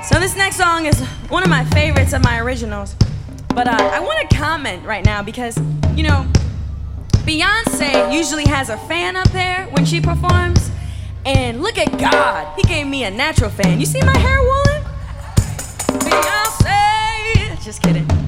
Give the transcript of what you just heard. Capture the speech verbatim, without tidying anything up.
So this next song is one of my favorites of my originals. But uh, I want to comment right now because, you know, Beyonce usually has a fan up there when she performs. And look at God, he gave me a natural fan. You see my hair woolen? Beyonce! Just kidding.